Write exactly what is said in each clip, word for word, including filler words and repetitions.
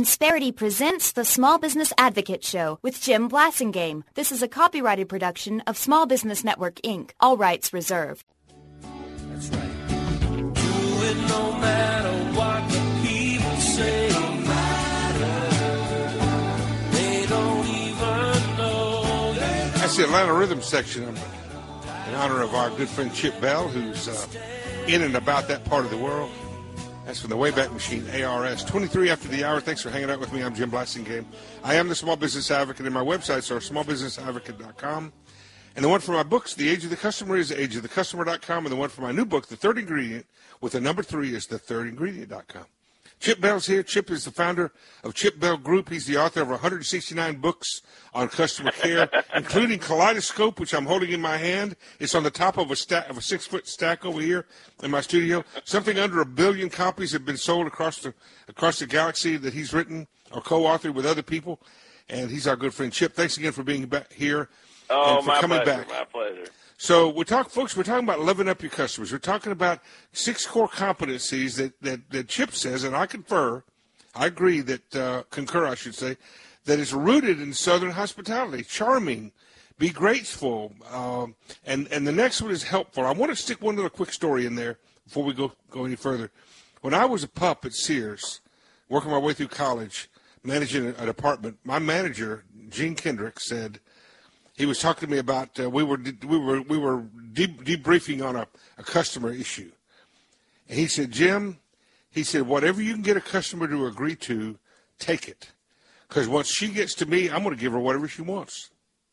Insperity presents the Small Business Advocate Show with Jim Blasingame. This is a copyrighted production of Small Business Network, Incorporated. All rights reserved. That's right. Do it no matter what the people say. No matter. They don't even know. That's the Atlanta Rhythm section in honor of our good friend Chip Bell, who's uh, in and about that part of the world. That's from the Wayback Machine, A R S. twenty-three after the hour. Thanks for hanging out with me. I'm Jim Blasingame. I am the Small Business Advocate, and my websites are small business advocate dot com. And the one for my books, The Age of the Customer, is age of the customer dot com. And the one for my new book, The Third Ingredient, with the number three, is the third ingredient dot com. Chip Bell's here. Chip is the founder of Chip Bell Group. He's the author of one hundred sixty-nine books on customer care, including Kaleidoscope, which I'm holding in my hand. It's on the top of a stack of a six-foot stack over here in my studio. Something under a billion copies have been sold across the across the galaxy that he's written or co-authored with other people. And he's our good friend Chip. Thanks again for being back here. Oh, and for my coming pleasure, back. my pleasure. So we talk, folks, we're talking about loving up your customers. We're talking about six core competencies that, that, that Chip says, and I confer, I agree that, uh, concur, I should say, that is rooted in Southern hospitality. Charming, be grateful, um, and, and the next one is helpful. I want to stick one little quick story in there before we go, go any further. When I was a pup at Sears, working my way through college, managing a, a department, my manager, Gene Kendrick, said, he was talking to me about uh, we were we were we were de- debriefing on a, a customer issue, and he said, Jim, he said, whatever you can get a customer to agree to, take it, because once she gets to me, I'm going to give her whatever she wants.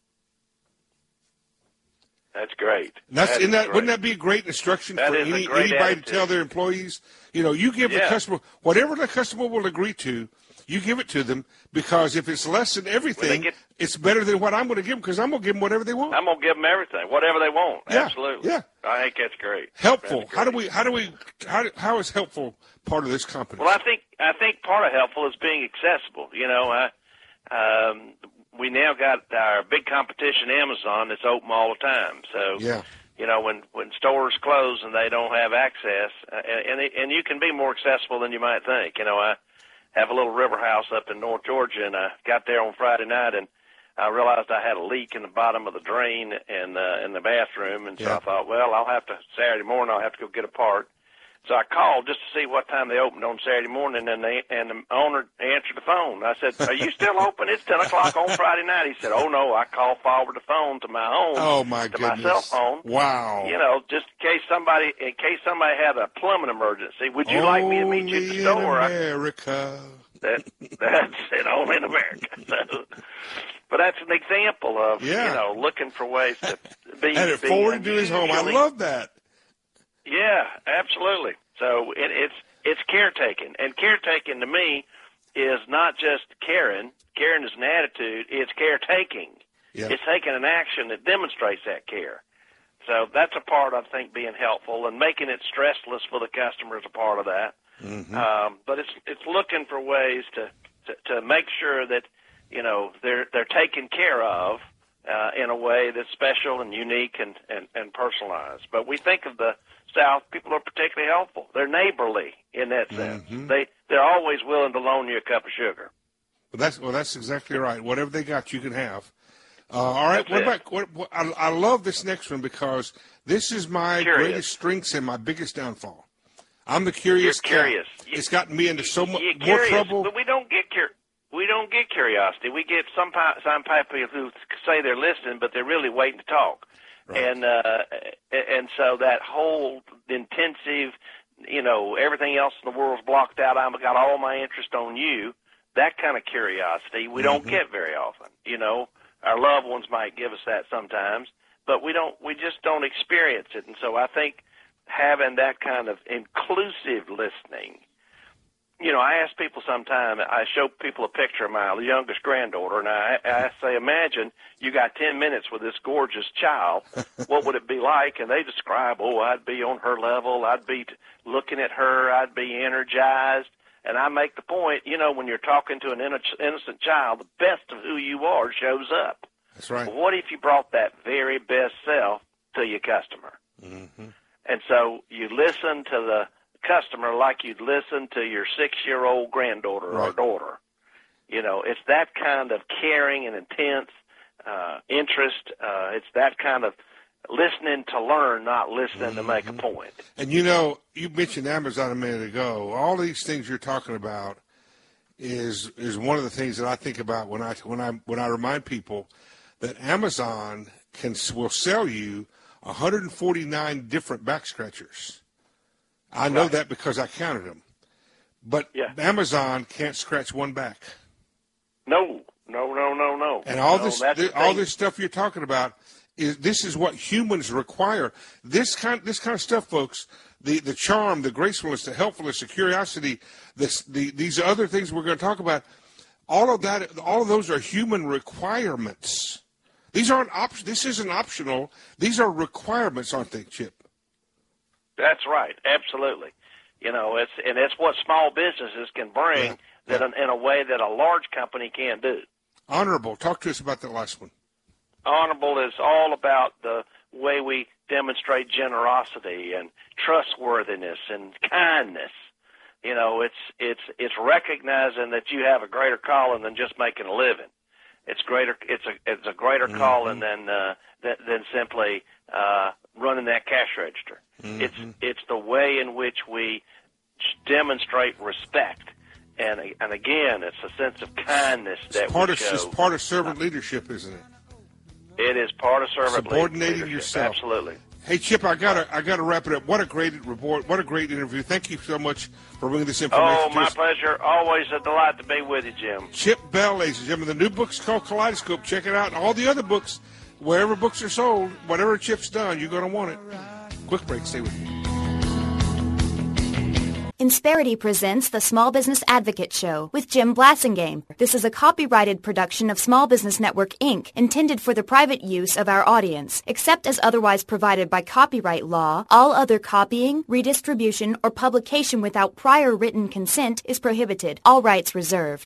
That's great. That's that in that. Great. Wouldn't that be a great instruction that for is any, a great anybody attitude. to tell their employees? You know, you give yeah. the customer whatever the customer will agree to. You give it to them, because if it's less than everything, get, it's better than what I'm going to give them, because I'm going to give them whatever they want. I'm going to give them everything, whatever they want. Yeah, Absolutely. Yeah. I think that's great. Helpful. That's how do great. we? How do we? How, do, how is helpful part of this company? Well, I think I think part of helpful is being accessible. You know, uh, um, we now got our big competition, Amazon, that's open all the time. So, yeah. you know, when when stores close and they don't have access, uh, and and, and you can be more accessible than you might think. You know, I have a little river house up in North Georgia, and I got there on Friday night, and I realized I had a leak in the bottom of the drain in uh, in the bathroom, and so yeah. I thought, well, I'll have to Saturday morning I'll have to go get a part. So I called just to see what time they opened on Saturday morning, and they and the owner answered the phone. I said, "Are you still open? It's ten o'clock on Friday night." He said, "Oh no, I called forward the phone to my home, oh my to goodness. my cell phone. Wow. You know, just in case somebody in case somebody had a plumbing emergency. Would you only like me to meet you at the store?" in America. That that's it, only in America. So, but that's an example of yeah. you know looking for ways to be. And it be forwarded to his home. I unusually- love that. Yeah, absolutely. So it, it's it's caretaking, and caretaking to me is not just caring. Caring is an attitude. It's caretaking. Yeah. It's taking an action that demonstrates that care. So that's a part, I think, being helpful, and making it stressless for the customer is a part of that. Mm-hmm. Um, but it's it's looking for ways to, to, to make sure that you know they're they're taken care of uh, in a way that's special and unique and, and, and personalized. But we think of the South, people are particularly helpful. They're neighborly in that sense. Mm-hmm. They they're always willing to loan you a cup of sugar. Well, that's well, that's exactly right. Whatever they got, you can have. Uh, all right. That's what it. about? What, what, I, I love this next one, because this is my Curious. greatest strengths and my biggest downfall. I'm the curious. You're curious. cat. You, it's gotten me into so much you're more curious, trouble. But we don't get cur- we don't get curiosity. We get some pi- some people who say they're listening, but they're really waiting to talk. Right. And uh, and so that whole intensive, you know, everything else in the world's blocked out. I've got all my interest on you. That kind of curiosity we don't Mm-hmm. get very often. You know, our loved ones might give us that sometimes, but we don't. We just don't experience it. And so I think having that kind of inclusive listening. You know, I ask people sometime, I show people a picture of my youngest granddaughter, and I, I say, imagine you got ten minutes with this gorgeous child. What would it be like? And they describe, oh, I'd be on her level. I'd be t- looking at her. I'd be energized. And I make the point, you know, when you're talking to an inno- innocent child, the best of who you are shows up. That's right. But what if you brought that very best self to your customer? Mm-hmm. And so you listen to the customer like you'd listen to your six-year-old granddaughter right. or daughter. You know, it's that kind of caring and intense uh, interest. Uh, it's that kind of listening to learn, not listening mm-hmm. to make a point. And, you know, you mentioned Amazon a minute ago. All these things you're talking about is is one of the things that I think about when I when I when I remind people that Amazon can will sell you one hundred forty-nine different back scratchers. I know right. that because I counted them. But yeah. Amazon can't scratch one back. No, no, no, no, no. And all no, this th- all this stuff you're talking about is this is what humans require. This kind this kind of stuff, folks. The the charm, the gracefulness, the helpfulness, the curiosity, this the these other things we're going to talk about. All of that, all of those are human requirements. These aren't op- This isn't optional. These are requirements, aren't they, Chip? That's right. Absolutely. You know, it's and it's what small businesses can bring yeah. that yeah. in a way that a large company can't do. Honorable. Talk to us about that last one. Honorable is all about the way we demonstrate generosity and trustworthiness and kindness. You know, it's it's it's recognizing that you have a greater calling than just making a living. It's greater. It's a it's a greater mm-hmm. calling than uh, than, than simply uh, running that cash register. Mm-hmm. It's it's the way in which we demonstrate respect, and and again, it's a sense of kindness that it's part we of, show. It's part of servant leadership, isn't it? It is part of servant subordinating leadership. yourself. Absolutely. Hey, Chip, I gotta I gotta wrap it up. What a great report! What a great interview! Thank you so much for bringing this information. Oh, my to us. pleasure. Always a delight to be with you, Jim. Chip Bell, ladies and gentlemen. The new book's called Kaleidoscope. Check it out. And all the other books, wherever books are sold, whatever Chip's done, you're gonna want it. Quick break. Stay with me. Insperity presents the Small Business Advocate Show with Jim Blasingame. This is a copyrighted production of Small Business Network, Incorporated, intended for the private use of our audience. Except as otherwise provided by copyright law, all other copying, redistribution, or publication without prior written consent is prohibited. All rights reserved.